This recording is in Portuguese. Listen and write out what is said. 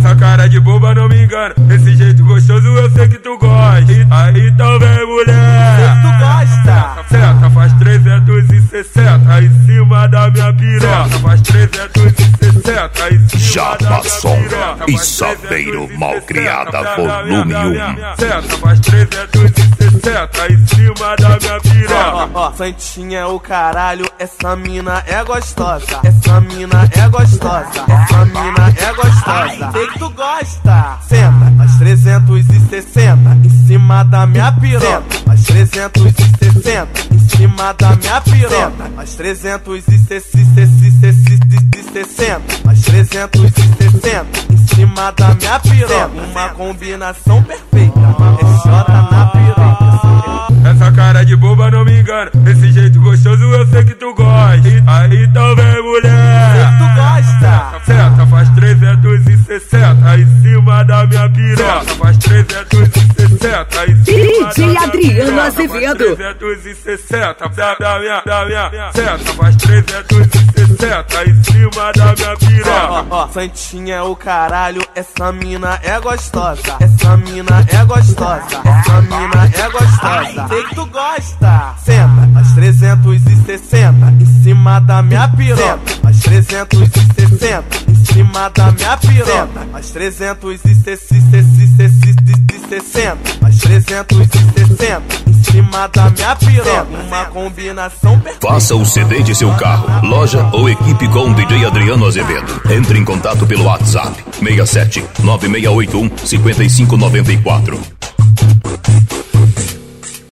Essa cara de boba não me engana, esse jeito gostoso eu sei que tu gosta. Aí então vem mulher, sei que tu gosta. Senta, faz 360 em cima da minha piroca. Faz 360 em cima da minha piroca. E Saveiro Malcriada volume 1. Senta, faz 360 em cima da minha piroca. Santinha é o caralho, essa mina é gostosa. Essa mina é gostosa. Essa mina é gostosa. Sei que tu gosta. Senta, faz 360 em cima da minha piroca. Faz 360 em cima da minha piroca. Faz 360. Faz 360 em cima da minha piroca. Uma combinação perfeita. É xota na piroca. Essa cara de boba não me engana, esse jeito gostoso eu sei que tu gosta. Aí então vem mulher, sei que tu gosta. Senta, faz 360 em cima da minha piroca. Faz 360 em cima DJ Adriano Azevedo. 360 da minha. Senta, faz 360 em cima da minha piroca. Santinha é o caralho, essa mina é gostosa. Essa mina é gostosa. Essa mina é gostosa. Sei que tu gosta. Senta, faz 360 em cima da minha piroca. Faz 360 em cima da minha piroca. Faz 360. Faz 360 em cima da minha piroca. Uma combinação perfeita. Faça o CD de seu carro, loja ou equipe com DJ Adriano Azevedo. Entre em contato pelo WhatsApp 67 9681 5594.